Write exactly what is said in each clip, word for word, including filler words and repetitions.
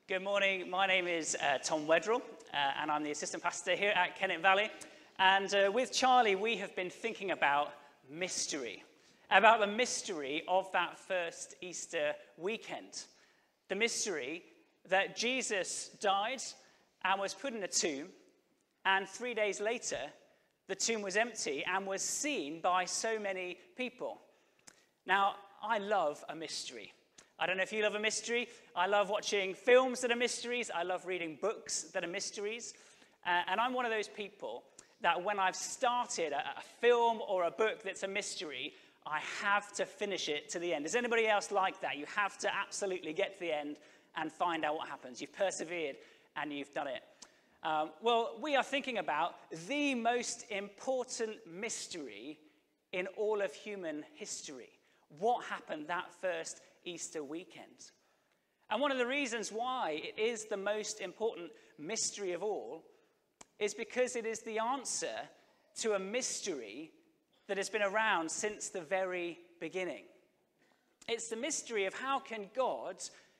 Good morning. My name is uh, Tom Wedrell, uh, and I'm the assistant pastor here at Kennet Valley. And uh, with Charlie, we have been thinking about mystery, about the mystery of that first Easter weekend. The mystery that Jesus died and was put in a tomb, and three days later, the tomb was empty and was seen by so many people. Now, I love a mystery. I don't know if you love a mystery. I love watching films that are mysteries. I love reading books that are mysteries. Uh, and I'm one of those people that when I've started a, a film or a book that's a mystery, I have to finish it to the end. Is anybody else like that? You have to absolutely get to the end and find out what happens. You've persevered and you've done it. Um, well, we are thinking about the most important mystery in all of human history. What happened that first Easter weekend? And one of the reasons why it is the most important mystery of all is because it is the answer to a mystery that has been around since the very beginning. It's the mystery of how can God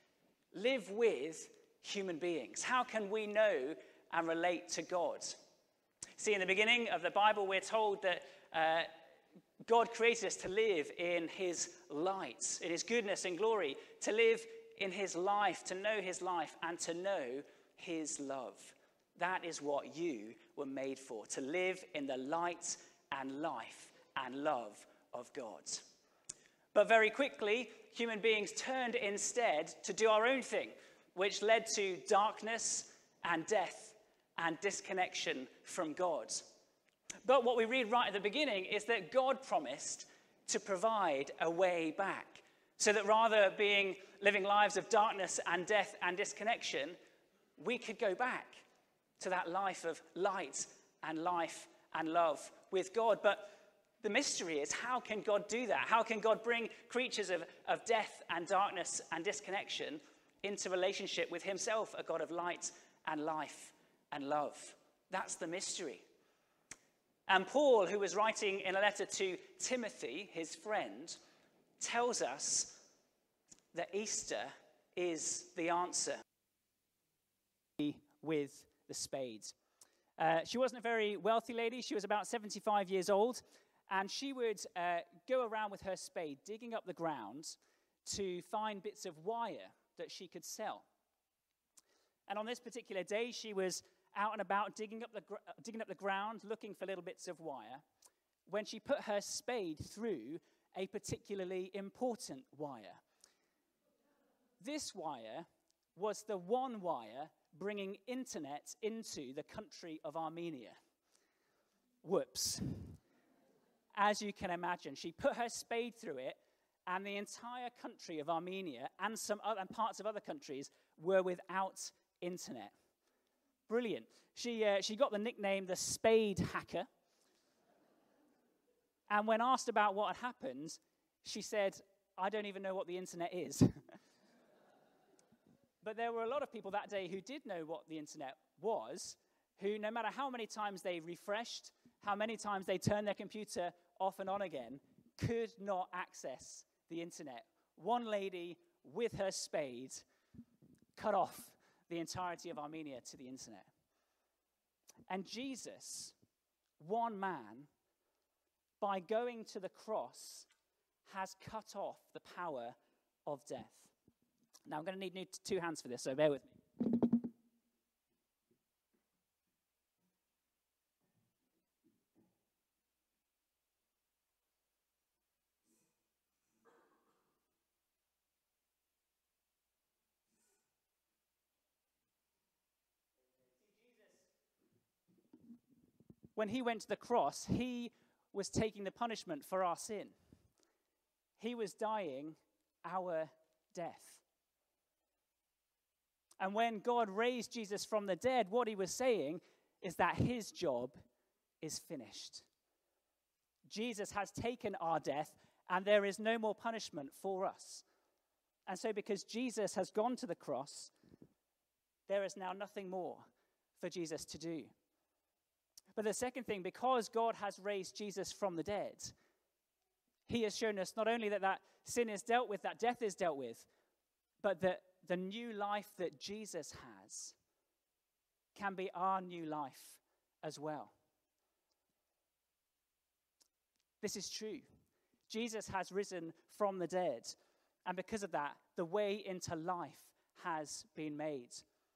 live with human beings? How can we know and relate to God? See, in the beginning of the Bible, we're told that uh, God created us to live in his light, in his goodness and glory, to live in his life, to know his life, and to know his love. That is what you were made for, to live in the light and life and love of God. But very quickly, human beings turned instead to do our own thing, which led to darkness and death and disconnection from God. But what we read right at the beginning is that God promised to provide a way back, so that rather being living lives of darkness and death and disconnection, we could go back to that life of light and life and love with God. But the mystery is, how can God do that? How can God bring creatures of, of death and darkness and disconnection into relationship with himself, a God of light and life and love? That's the mystery. And Paul, who was writing in a letter to Timothy, his friend, tells us that Easter is the answer. With the spade. Uh, she wasn't a very wealthy lady. She was about seventy-five years old, and she would uh, go around with her spade, digging up the ground to find bits of wire that she could sell. And on this particular day, she was out and about digging up the gr- digging up the ground, looking for little bits of wire, when she put her spade through a particularly important wire. This wire was the one wire bringing internet into the country of Armenia. Whoops. As you can imagine, she put her spade through it, and the entire country of Armenia and some other, and parts of other countries were without internet. Brilliant. She, uh, she got the nickname the Spade Hacker. And when asked about what had happened, she said, I don't even know what the internet is. But there were a lot of people that day who did know what the internet was, who no matter how many times they refreshed, how many times they turned their computer off and on again, could not access the internet. One lady with her spade cut off the entirety of Armenia to the internet. And Jesus, one man, by going to the cross, has cut off the power of death. Now, I'm going to need two hands for this, so bear with me. When he went to the cross, he was taking the punishment for our sin. He was dying our death. And when God raised Jesus from the dead, what he was saying is that his job is finished. Jesus has taken our death, and there is no more punishment for us. And so because Jesus has gone to the cross, there is now nothing more for Jesus to do. But the second thing, because God has raised Jesus from the dead, he has shown us not only that that sin is dealt with, that death is dealt with, but that the new life that Jesus has can be our new life as well. This is true. Jesus has risen from the dead, and because of that, the way into life has been made.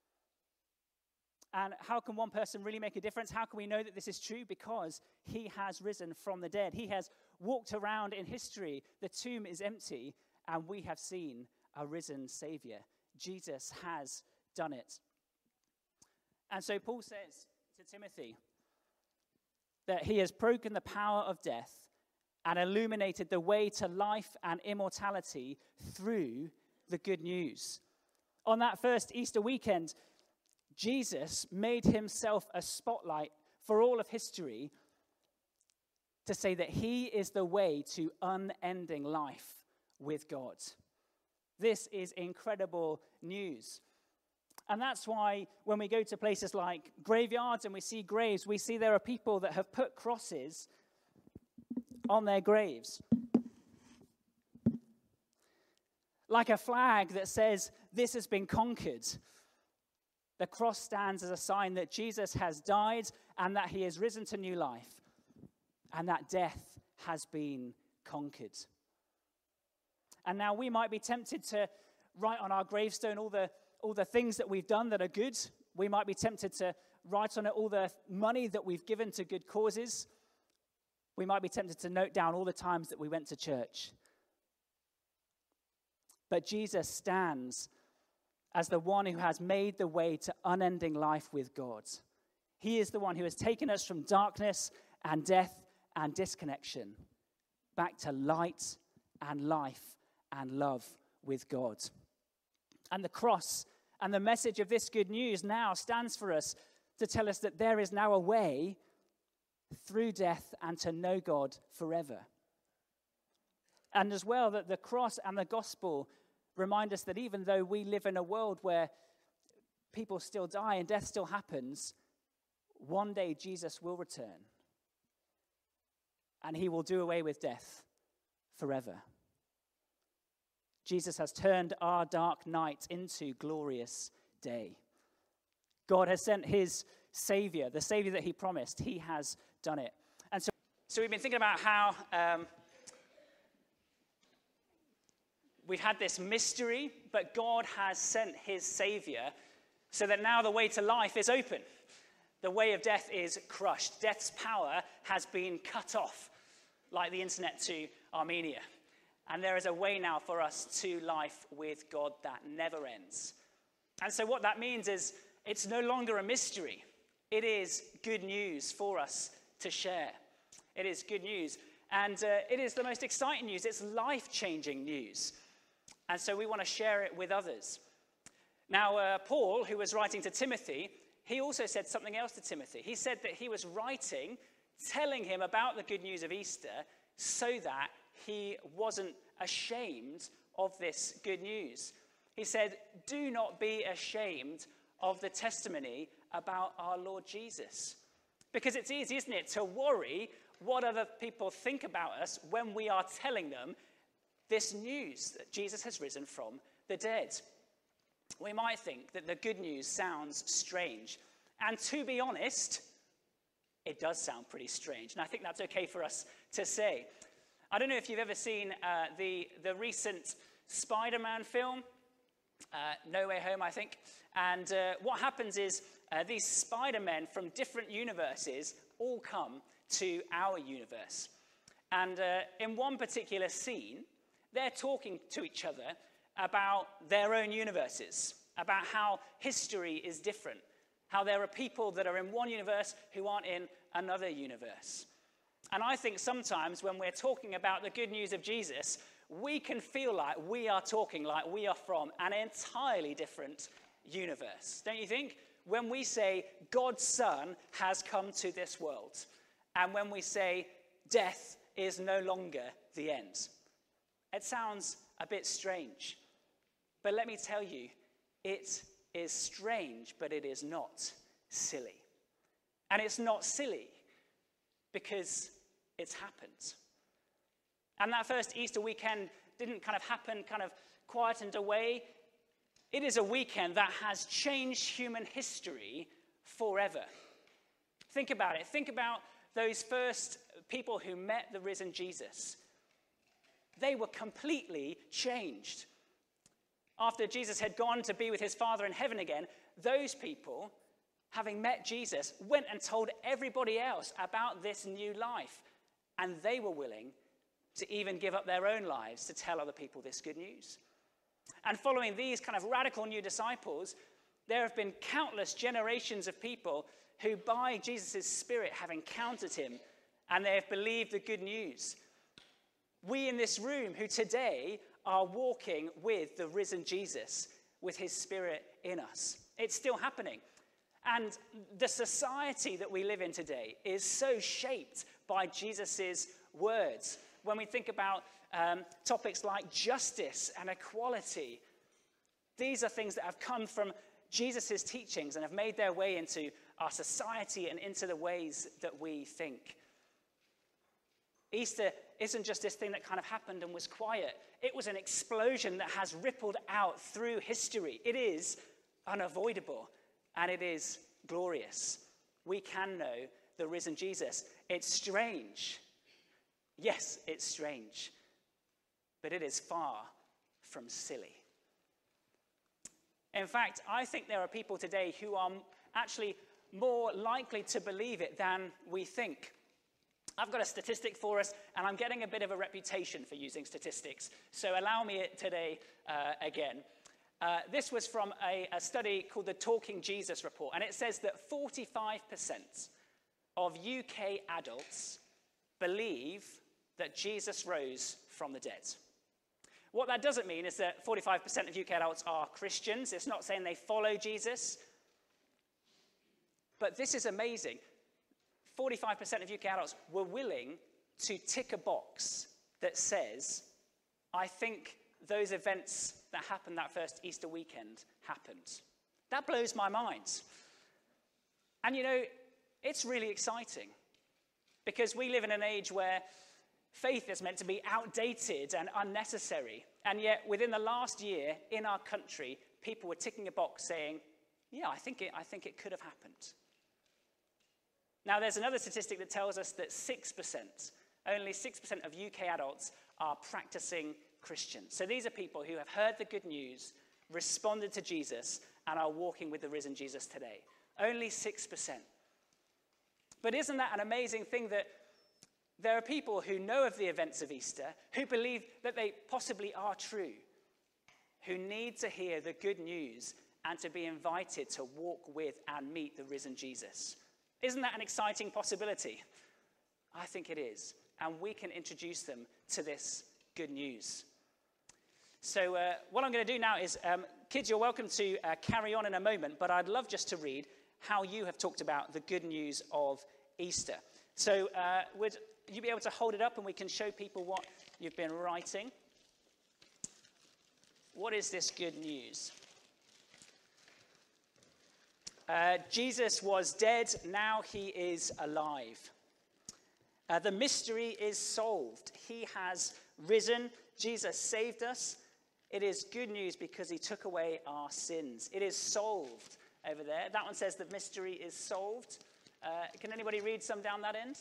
And how can one person really make a difference? How can we know that this is true? Because he has risen from the dead. He has walked around in history. The tomb is empty, and we have seen a risen Savior. Jesus has done it. And so Paul says to Timothy that he has broken the power of death and illuminated the way to life and immortality through the good news. On that first Easter weekend, Jesus made himself a spotlight for all of history to say that he is the way to unending life with God. This is incredible news. And that's why when we go to places like graveyards and we see graves, we see there are people that have put crosses on their graves. Like a flag that says, "This has been conquered." The cross stands as a sign that Jesus has died and that he has risen to new life and that death has been conquered. And now we might be tempted to write on our gravestone all the, all the things that we've done that are good. We might be tempted to write on it all the money that we've given to good causes. We might be tempted to note down all the times that we went to church. But Jesus stands as the one who has made the way to unending life with God. He is the one who has taken us from darkness and death and disconnection back to light and life and love with God. And the cross and the message of this good news now stands for us to tell us that there is now a way through death and to know God forever. And as well, that the cross and the gospel remind us that even though we live in a world where people still die and death still happens, one day Jesus will return. And he will do away with death forever. Jesus has turned our dark night into glorious day. God has sent his Savior, the Savior that he promised. He has done it. And so, so we've been thinking about how um, we've had this mystery, but God has sent his Savior so that now the way to life is open. The way of death is crushed. Death's power has been cut off, like the internet to Armenia. And there is a way now for us to life with God that never ends. And so what that means is it's no longer a mystery. It is good news for us to share. It is good news. And uh, it is the most exciting news. It's life-changing news. And so we want to share it with others. Now, uh, Paul, who was writing to Timothy, he also said something else to Timothy. He said that he was writing, telling him about the good news of Easter so that he wasn't ashamed of this good news. He said, "Do not be ashamed of the testimony about our Lord Jesus." Because it's easy, isn't it, to worry what other people think about us when we are telling them this news that Jesus has risen from the dead. We might think that the good news sounds strange. And to be honest, it does sound pretty strange. And I think that's okay for us to say. I don't know if you've ever seen uh, the, the recent Spider-Man film, uh, No Way Home, I think. And uh, what happens is uh, these Spider-Men from different universes all come to our universe. And uh, in one particular scene, they're talking to each other about their own universes, about how history is different, how there are people that are in one universe who aren't in another universe. And I think sometimes when we're talking about the good news of Jesus, we can feel like we are talking like we are from an entirely different universe. Don't you think? When we say God's Son has come to this world, and when we say death is no longer the end. It sounds a bit strange. But let me tell you, it is strange, but it is not silly. And it's not silly because it's happened. And that first Easter weekend didn't kind of happen kind of quietened away. It is a weekend that has changed human history forever. Think about it. Think about those first people who met the risen Jesus. They were completely changed. After Jesus had gone to be with his Father in heaven again, those people, having met Jesus, went and told everybody else about this new life. And they were willing to even give up their own lives to tell other people this good news. And following these kind of radical new disciples, there have been countless generations of people who, by Jesus' Spirit, have encountered him, and they have believed the good news. We in this room who today are walking with the risen Jesus, with his Spirit in us. It's still happening. And the society that we live in today is so shaped by Jesus' words. When we think about um, topics like justice and equality, these are things that have come from Jesus' teachings and have made their way into our society and into the ways that we think. Easter isn't just this thing that kind of happened and was quiet. It was an explosion that has rippled out through history. It is unavoidable, and it is glorious. We can know the risen Jesus. It's strange. Yes, it's strange, but it is far from silly. In fact, I think there are people today who are actually more likely to believe it than we think. I've got a statistic for us, and I'm getting a bit of a reputation for using statistics, so allow me it today uh, again. Uh, this was from a, a study called the Talking Jesus Report, and it says that forty-five percent of U K adults believe that Jesus rose from the dead. What that doesn't mean is that forty-five percent of U K adults are Christians. It's not saying they follow Jesus. But this is amazing. forty-five percent of U K adults were willing to tick a box that says, I think those events that happened that first Easter weekend happened. That blows my mind. And you know, it's really exciting because we live in an age where faith is meant to be outdated and unnecessary. And yet, within the last year, in our country, people were ticking a box saying, yeah, I think it, I think it could have happened. Now, there's another statistic that tells us that six percent, only six percent of U K adults are practicing Christians. So these are people who have heard the good news, responded to Jesus, and are walking with the risen Jesus today. Only six percent. But isn't that an amazing thing that there are people who know of the events of Easter, who believe that they possibly are true, who need to hear the good news and to be invited to walk with and meet the risen Jesus. Isn't that an exciting possibility? I think it is. And we can introduce them to this good news. So uh, what I'm going to do now is, um, kids, you're welcome to uh, carry on in a moment, but I'd love just to read how you have talked about the good news of Easter. So uh, would you be able to hold it up and we can show people what you've been writing? What is this good news? Uh, Jesus was dead, now he is alive. Uh, the mystery is solved. He has risen. Jesus saved us. It is good news because he took away our sins. It is solved over there. That one says the mystery is solved. Uh, can anybody read some down that end?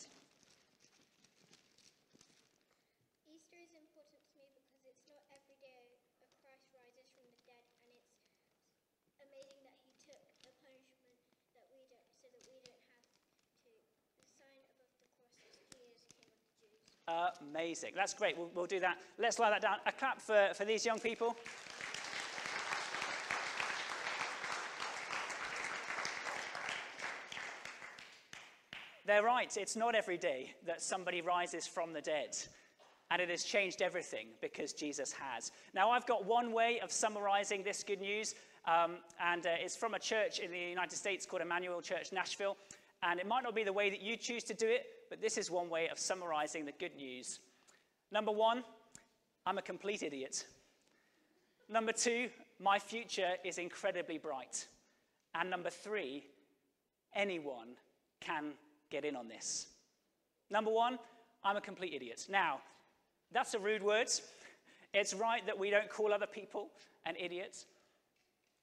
Easter is important to me because it's not every day that Christ rises from the dead, and it's amazing that he took a punishment that we don't, so that we don't have to. The sign above the cross is he is King of the Jews. Uh, amazing. That's great. We'll, we'll do that. Let's lie that down. A clap for, for these young people. They're right. It's not every day that somebody rises from the dead. And it has changed everything because Jesus has. Now, I've got one way of summarizing this good news. Um, and uh, it's from a church in the United States called Emmanuel Church, Nashville. And it might not be the way that you choose to do it, but this is one way of summarizing the good news. Number one, I'm a complete idiot. Number two, my future is incredibly bright. And number three, anyone can get in on this. Number one, I'm a complete idiot. Now, that's a rude word. It's right that we don't call other people an idiot.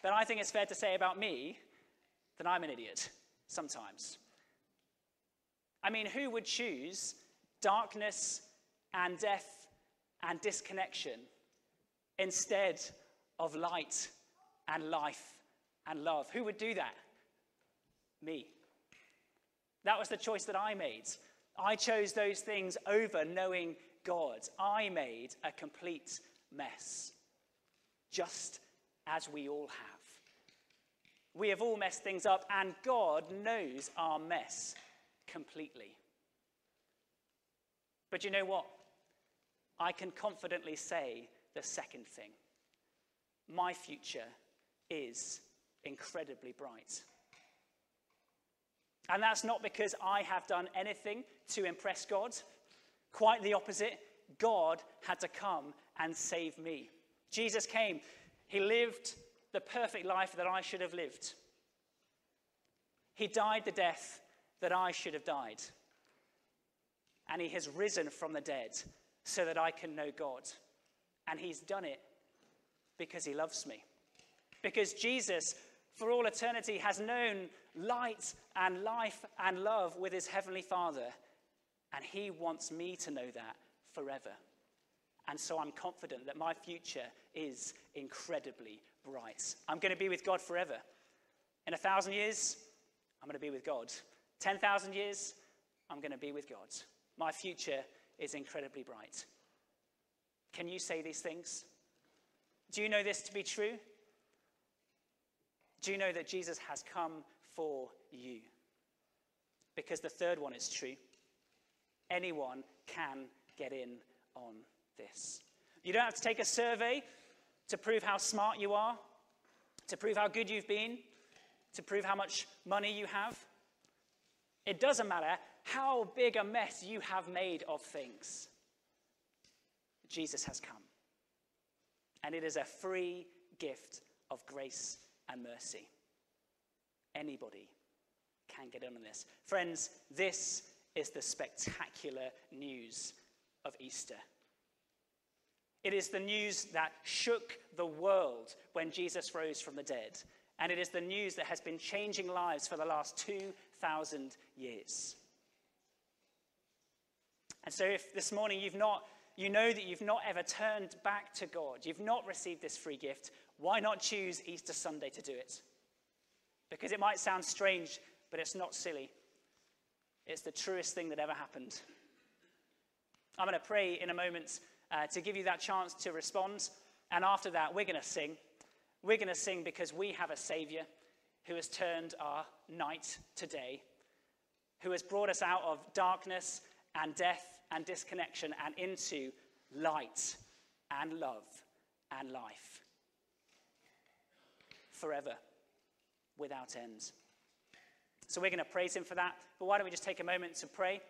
But I think it's fair to say about me that I'm an idiot sometimes. I mean, who would choose darkness and death and disconnection instead of light and life and love? Who would do that? Me. That was the choice that I made. I chose those things over knowing God. I made a complete mess, just as we all have. We have all messed things up, and God knows our mess completely. But you know what? I can confidently say the second thing. My future is incredibly bright. And that's not because I have done anything to impress God. Quite the opposite. God had to come and save me. Jesus came. He lived the perfect life that I should have lived. He died the death that I should have died. And he has risen from the dead so that I can know God. And he's done it because he loves me. Because Jesus, for all eternity, has known light and life and love with his heavenly Father. And he wants me to know that forever. And so I'm confident that my future is incredibly bright. I'm going to be with God forever. In a thousand years, I'm going to be with God. Ten thousand years, I'm going to be with God. My future is incredibly bright. Can you say these things? Do you know this to be true? Do you know that Jesus has come for you? Because the third one is true. Anyone can get in on this. You don't have to take a survey to prove how smart you are, to prove how good you've been, to prove how much money you have. It doesn't matter how big a mess you have made of things. Jesus has come. And it is a free gift of grace and mercy. Anybody can get in on this. Friends, this is the spectacular news of Easter. It is the news that shook the world when Jesus rose from the dead. And it is the news that has been changing lives for the last two thousand years. And so if this morning you've not, you know that you've not ever turned back to God, you've not received this free gift, why not choose Easter Sunday to do it? Because it might sound strange, but it's not silly. It's the truest thing that ever happened. I'm going to pray in a moment uh, to give you that chance to respond. And after that, we're going to sing. We're going to sing because we have a Savior who has turned our night to day, who has brought us out of darkness and death and disconnection and into light and love and life forever, without end. So we're going to praise him for that. But why don't we just take a moment to pray?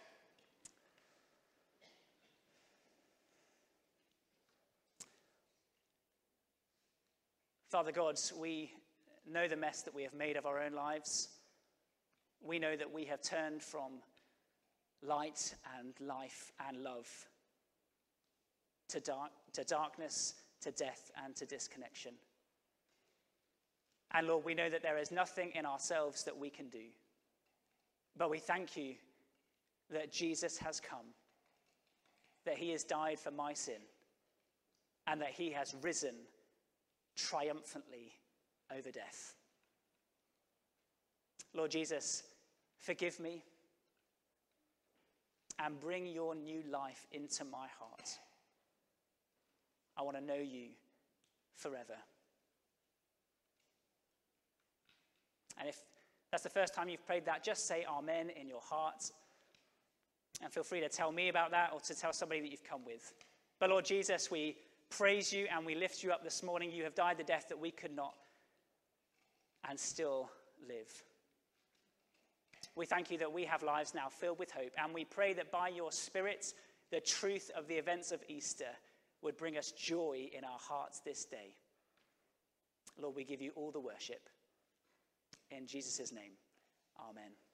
Father God, we know the mess that we have made of our own lives. We know that we have turned from light and life and love to dark, to darkness, to death, and to disconnection. And Lord, we know that there is nothing in ourselves that we can do. But we thank you that Jesus has come, that he has died for my sin, and that he has risen triumphantly over death. Lord Jesus, forgive me and bring your new life into my heart. I want to know you forever. And if that's the first time you've prayed that, just say amen in your heart. And feel free to tell me about that or to tell somebody that you've come with. But Lord Jesus, we praise you and we lift you up this morning. You have died the death that we could not and still live. We thank you that we have lives now filled with hope. And we pray that by your Spirit, the truth of the events of Easter would bring us joy in our hearts this day. Lord, we give you all the worship. In Jesus' name, amen.